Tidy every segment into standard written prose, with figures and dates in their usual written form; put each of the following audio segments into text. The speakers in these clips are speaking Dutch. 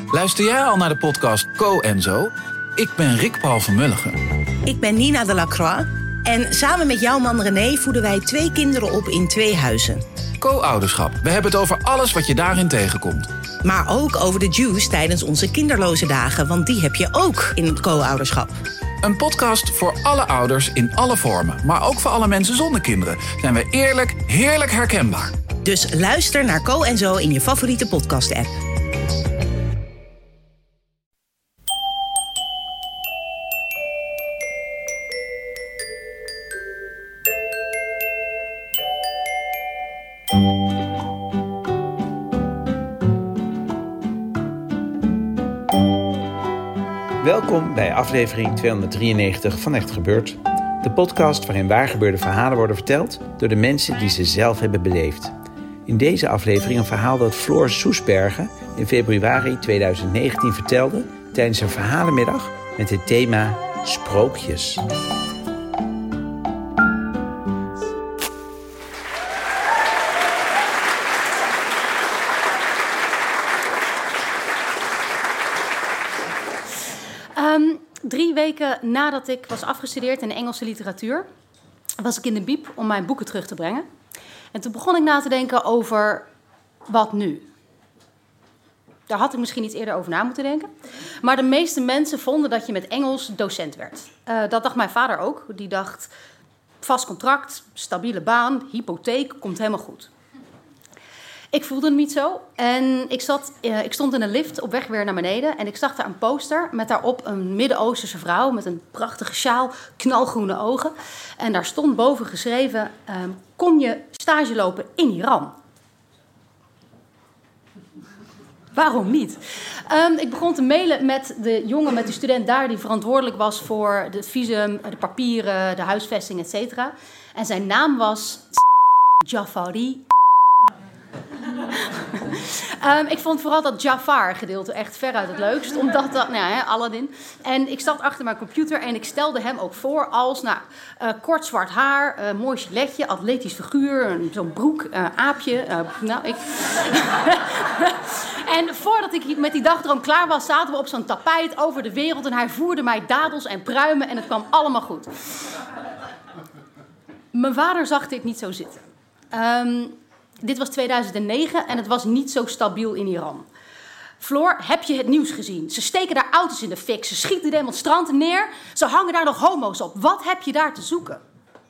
Luister jij al naar de podcast Co en Zo? Ik ben Rick Paul van Mulligen. Ik ben Nina de Lacroix. En samen met jouw man René voeden wij 2 kinderen op in 2 huizen. Co-ouderschap. We hebben het over alles wat je daarin tegenkomt. Maar ook over de juice tijdens onze kinderloze dagen. Want die heb je ook in het co-ouderschap. Een podcast voor alle ouders in alle vormen. Maar ook voor alle mensen zonder kinderen. Zijn we eerlijk, heerlijk herkenbaar. Dus luister naar Co en Zo in je favoriete podcast-app. Welkom bij aflevering 293 van Echt Gebeurd. De podcast waarin waargebeurde verhalen worden verteld door de mensen die ze zelf hebben beleefd. In deze aflevering een verhaal dat Floor Soesbergen in februari 2019 vertelde tijdens een verhalenmiddag met het thema Sprookjes. Drie weken nadat ik was afgestudeerd in de Engelse literatuur, was ik in de bieb om mijn boeken terug te brengen. En toen begon ik na te denken over wat nu. Daar had ik misschien iets eerder over na moeten denken. Maar de meeste mensen vonden dat je met Engels docent werd. Dat dacht mijn vader ook. Die dacht, vast contract, stabiele baan, hypotheek, komt helemaal goed. Ik voelde het niet zo en ik stond in een lift op weg weer naar beneden en ik zag daar een poster met daarop een Midden-Oosterse vrouw met een prachtige sjaal, knalgroene ogen. En daar stond boven geschreven, kom je stage lopen in Iran? Waarom niet? Ik begon te mailen met de student daar die verantwoordelijk was voor het visum, de papieren, de huisvesting, etc. En zijn naam was Jafari. Ik vond vooral dat Jafar-gedeelte echt veruit het leukst. Omdat dat, Aladdin. En ik zat achter mijn computer en ik stelde hem ook voor als, kort zwart haar, mooi giletje, atletisch figuur, zo'n broek, aapje. En voordat ik met die dagdroom klaar was, zaten we op zo'n tapijt over de wereld en hij voerde mij dadels en pruimen en het kwam allemaal goed. Mijn vader zag dit niet zo zitten. Dit was 2009 en het was niet zo stabiel in Iran. Floor, heb je het nieuws gezien? Ze steken daar auto's in de fik, ze schieten demonstranten neer, ze hangen daar nog homo's op. Wat heb je daar te zoeken?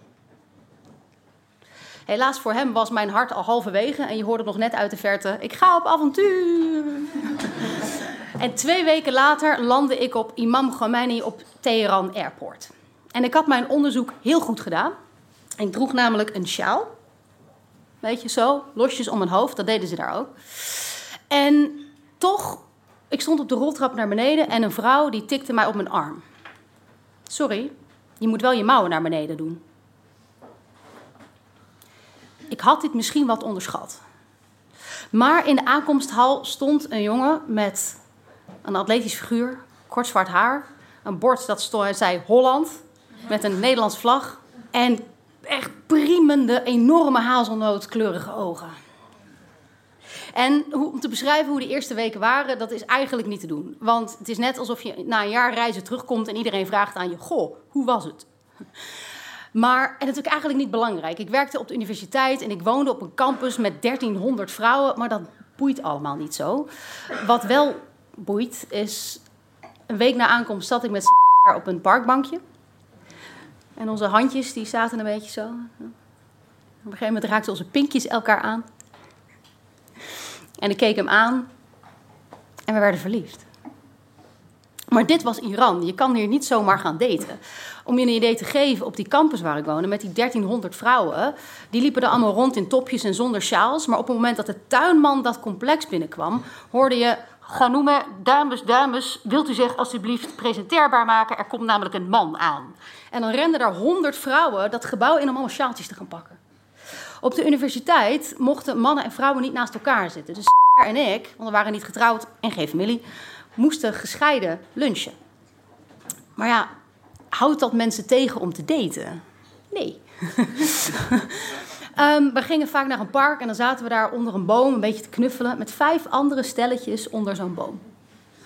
Helaas voor hem was mijn hart al halverwege en je hoorde nog net uit de verte, ik ga op avontuur. En 2 weken later landde ik op Imam Khomeini op Teheran Airport. En ik had mijn onderzoek heel goed gedaan. Ik droeg namelijk een sjaal. Weet je, zo, losjes om mijn hoofd, dat deden ze daar ook. En toch, ik stond op de roltrap naar beneden en een vrouw die tikte mij op mijn arm. Sorry, je moet wel je mouwen naar beneden doen. Ik had dit misschien wat onderschat. Maar in de aankomsthal stond een jongen met een atletisch figuur, kort zwart haar, een bord dat zei Holland, met een Nederlands vlag en echt priemende, enorme hazelnootkleurige ogen. En om te beschrijven hoe de eerste weken waren, dat is eigenlijk niet te doen. Want het is net alsof je na een jaar reizen terugkomt en iedereen vraagt aan je, goh, hoe was het? Maar, en dat is ook eigenlijk niet belangrijk. Ik werkte op de universiteit en ik woonde op een campus met 1300 vrouwen, maar dat boeit allemaal niet zo. Wat wel boeit is, een week na aankomst zat ik met op een parkbankje. En onze handjes die zaten een beetje zo. Op een gegeven moment raakten onze pinkjes elkaar aan. En ik keek hem aan. En we werden verliefd. Maar dit was Iran. Je kan hier niet zomaar gaan daten. Om je een idee te geven, op die campus waar ik woonde, met die 1300 vrouwen, die liepen er allemaal rond in topjes en zonder sjaals. Maar op het moment dat de tuinman dat complex binnenkwam, hoorde je, Ganoeme, dames, wilt u zich alsjeblieft presenteerbaar maken? Er komt namelijk een man aan. En dan renden daar 100 vrouwen dat gebouw in om allemaal sjaaltjes te gaan pakken. Op de universiteit mochten mannen en vrouwen niet naast elkaar zitten. Dus en ik, want we waren niet getrouwd en geen familie, moesten gescheiden lunchen. Maar ja, houdt dat mensen tegen om te daten? Nee. We gingen vaak naar een park en dan zaten we daar onder een boom een beetje te knuffelen met 5 andere stelletjes onder zo'n boom.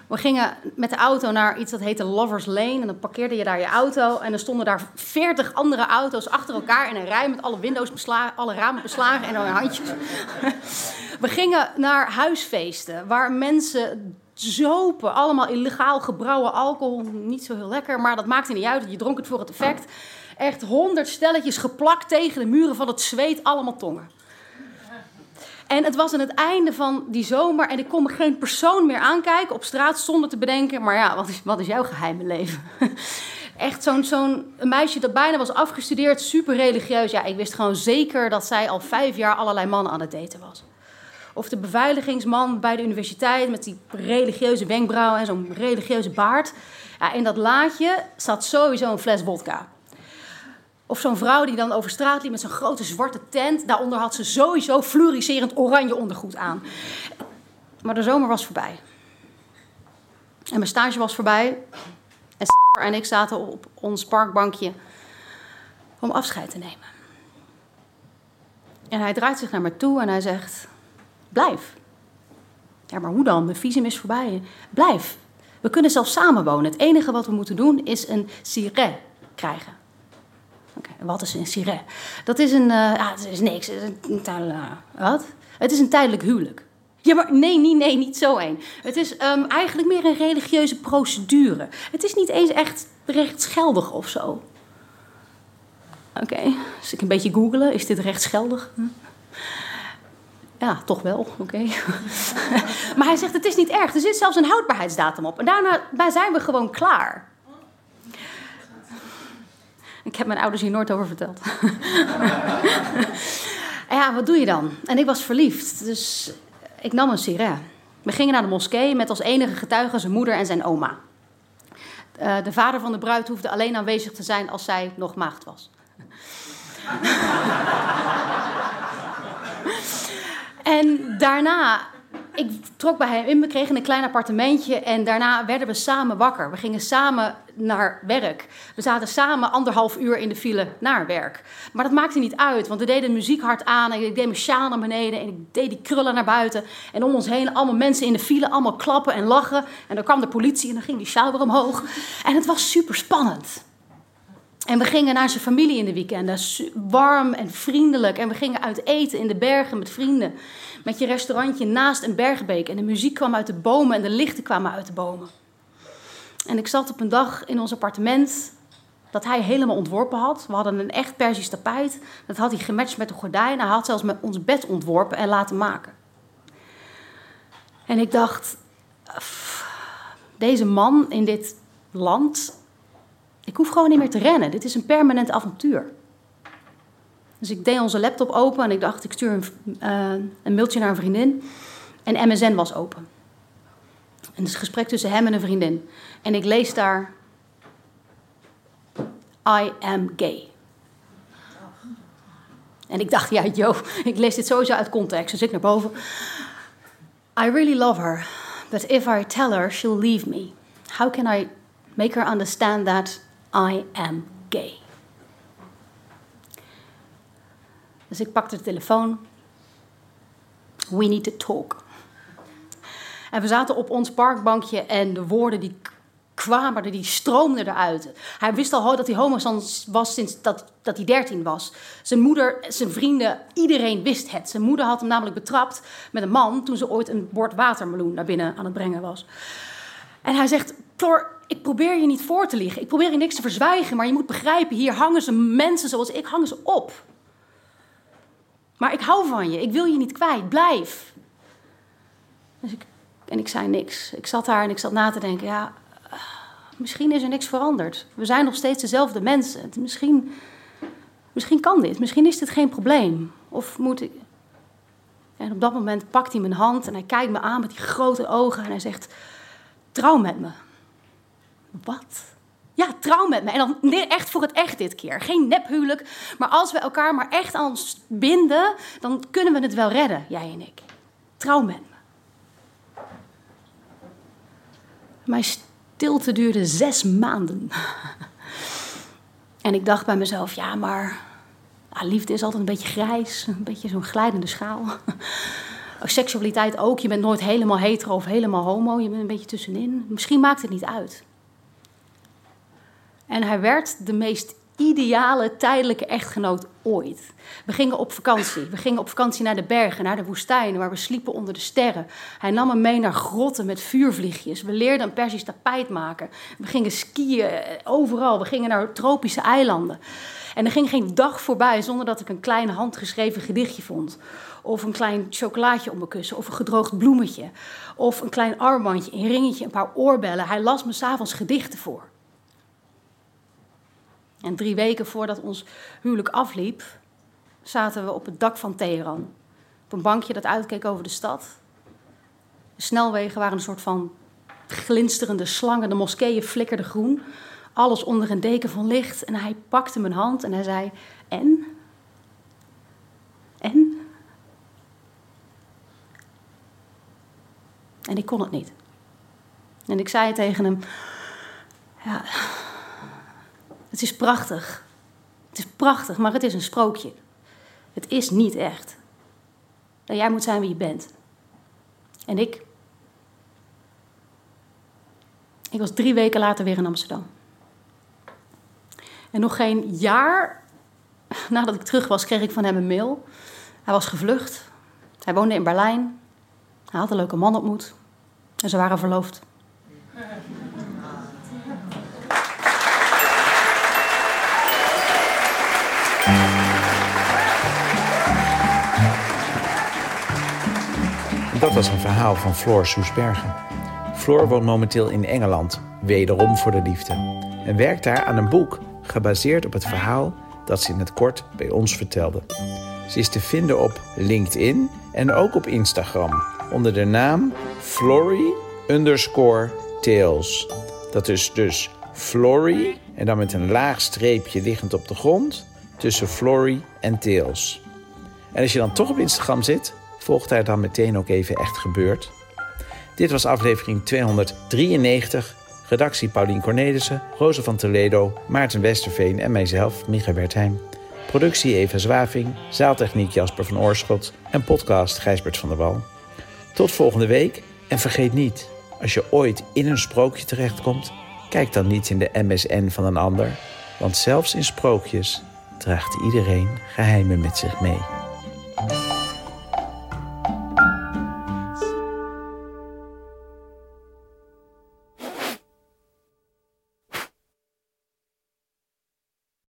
We gingen met de auto naar iets dat heette Lovers Lane. En dan parkeerde je daar je auto. En dan stonden daar 40 andere auto's achter elkaar in een rij met alle ramen beslagen en dan handjes. We gingen naar huisfeesten waar mensen zopen. Allemaal illegaal gebrouwen alcohol. Niet zo heel lekker, maar dat maakte niet uit. Je dronk het voor het effect. Echt 100 stelletjes geplakt tegen de muren van het zweet. Allemaal tongen. En het was aan het einde van die zomer en ik kon me geen persoon meer aankijken op straat zonder te bedenken, maar ja, wat is jouw geheime leven? Echt zo'n meisje dat bijna was afgestudeerd, super religieus. Ja, ik wist gewoon zeker dat zij al 5 jaar allerlei mannen aan het daten was. Of de beveiligingsman bij de universiteit met die religieuze wenkbrauwen en zo'n religieuze baard. Ja, in dat laadje zat sowieso een fles vodka. Of zo'n vrouw die dan over straat liep met zo'n grote zwarte tent. Daaronder had ze sowieso fluoriserend oranje ondergoed aan. Maar de zomer was voorbij. En mijn stage was voorbij. En ik zaten op ons parkbankje om afscheid te nemen. En hij draait zich naar me toe en hij zegt: blijf. Ja, maar hoe dan? Mijn visum is voorbij. Blijf. We kunnen zelfs samenwonen. Het enige wat we moeten doen is een siret krijgen. Oké, wat is een siret? Dat is het is niks. Wat? Het is een tijdelijk huwelijk. Ja, maar nee, niet zo een. Het is eigenlijk meer een religieuze procedure. Het is niet eens echt rechtsgeldig of zo. Oké, dus ik een beetje googelen. Is dit rechtsgeldig? Ja, toch wel. Oké. Maar hij zegt, het is niet erg. Er zit zelfs een houdbaarheidsdatum op. En daarna zijn we gewoon klaar. Ik heb mijn ouders hier nooit over verteld. En ja, wat doe je dan? En ik was verliefd, dus ik nam een siret. We gingen naar de moskee met als enige getuigen zijn moeder en zijn oma. De vader van de bruid hoefde alleen aanwezig te zijn als zij nog maagd was. En daarna, ik trok bij hem in, we kregen een klein appartementje en daarna werden we samen wakker. We gingen samen naar werk. We zaten samen 1,5 uur in de file naar werk. Maar dat maakte niet uit, want we deden de muziek hard aan en ik deed mijn sjaal naar beneden en ik deed die krullen naar buiten. En om ons heen allemaal mensen in de file, allemaal klappen en lachen. En dan kwam de politie en dan ging die sjaal weer omhoog. En het was super spannend. En we gingen naar zijn familie in de weekenden, warm en vriendelijk. En we gingen uit eten in de bergen met vrienden. Met je restaurantje naast een bergbeek. En de muziek kwam uit de bomen en de lichten kwamen uit de bomen. En ik zat op een dag in ons appartement dat hij helemaal ontworpen had. We hadden een echt Persisch tapijt. Dat had hij gematcht met de gordijn. Hij had zelfs met ons bed ontworpen en laten maken. En ik dacht, deze man in dit land, ik hoef gewoon niet meer te rennen. Dit is een permanent avontuur. Dus ik deed onze laptop open en ik dacht, ik stuur een mailtje naar een vriendin. En MSN was open. En het is een gesprek tussen hem en een vriendin. En ik lees daar: I am gay. En ik dacht, ja, ik lees dit sowieso uit context. Dus ik naar boven. I really love her. But if I tell her, she'll leave me. How can I make her understand that I am gay? Dus ik pakte de telefoon. We need to talk. En we zaten op ons parkbankje en de woorden die kwamen, die stroomden eruit. Hij wist al dat hij homo was sinds dat hij 13 was. Zijn moeder, zijn vrienden, iedereen wist het. Zijn moeder had hem namelijk betrapt met een man toen ze ooit een bord watermeloen naar binnen aan het brengen was. En hij zegt, Floor, ik probeer je niet voor te liegen. Ik probeer je niks te verzwijgen, maar je moet begrijpen, hier hangen ze mensen zoals ik, hangen ze op. Maar ik hou van je, ik wil je niet kwijt, blijf. Dus ik zei niks. Ik zat daar en ik zat na te denken, ja, misschien is er niks veranderd. We zijn nog steeds dezelfde mensen. Misschien kan dit, misschien is dit geen probleem. Of moet ik... En op dat moment pakt hij mijn hand en hij kijkt me aan met die grote ogen en hij zegt, trouw met me. Wat? Ja, trouw met me. En dan echt voor het echt dit keer. Geen nephuwelijk. Maar als we elkaar maar echt aan ons binden, dan kunnen we het wel redden, jij en ik. Trouw met me. Mijn stilte duurde 6 maanden. En ik dacht bij mezelf, ja, maar liefde is altijd een beetje grijs. Een beetje zo'n glijdende schaal. Seksualiteit ook. Je bent nooit helemaal hetero of helemaal homo. Je bent een beetje tussenin. Misschien maakt het niet uit. En hij werd de meest ideale tijdelijke echtgenoot ooit. We gingen op vakantie. We gingen op vakantie naar de bergen, naar de woestijn, waar we sliepen onder de sterren. Hij nam me mee naar grotten met vuurvliegjes. We leerden een Persisch tapijt maken. We gingen skiën overal. We gingen naar tropische eilanden. En er ging geen dag voorbij zonder dat ik een klein handgeschreven gedichtje vond. Of een klein chocolaatje op mijn kussen. Of een gedroogd bloemetje. Of een klein armbandje, een ringetje, een paar oorbellen. Hij las me 's avonds gedichten voor. En 3 weken voordat ons huwelijk afliep, zaten we op het dak van Teheran. Op een bankje dat uitkeek over de stad. De snelwegen waren een soort van glinsterende slangen. De moskeeën flikkerden groen. Alles onder een deken van licht. En hij pakte mijn hand en hij zei, en? En? En ik kon het niet. En ik zei tegen hem, ja, het is prachtig. Het is prachtig, maar het is een sprookje. Het is niet echt. En jij moet zijn wie je bent. En ik was 3 weken later weer in Amsterdam. En nog geen jaar nadat ik terug was, kreeg ik van hem een mail. Hij was gevlucht. Hij woonde in Berlijn. Hij had een leuke man ontmoet. En ze waren verloofd. Dat was een verhaal van Floor Soesbergen. Floor woont momenteel in Engeland, wederom voor de liefde. En werkt daar aan een boek gebaseerd op het verhaal dat ze in het kort bij ons vertelde. Ze is te vinden op LinkedIn en ook op Instagram onder de naam Flory_Tales. Dat is dus Flory en dan met een laag streepje liggend op de grond tussen Flory en Tales. En als je dan toch op Instagram zit, volgt daar dan meteen ook even Echt Gebeurd. Dit was aflevering 293. Redactie Paulien Cornelissen, Roze van Toledo, Maarten Westerveen en mijzelf, Micha Wertheim. Productie Eva Zwaving, zaaltechniek Jasper van Oorschot en podcast Gijsbert van der Wal. Tot volgende week en vergeet niet, als je ooit in een sprookje terechtkomt, kijk dan niet in de MSN van een ander, want zelfs in sprookjes draagt iedereen geheimen met zich mee.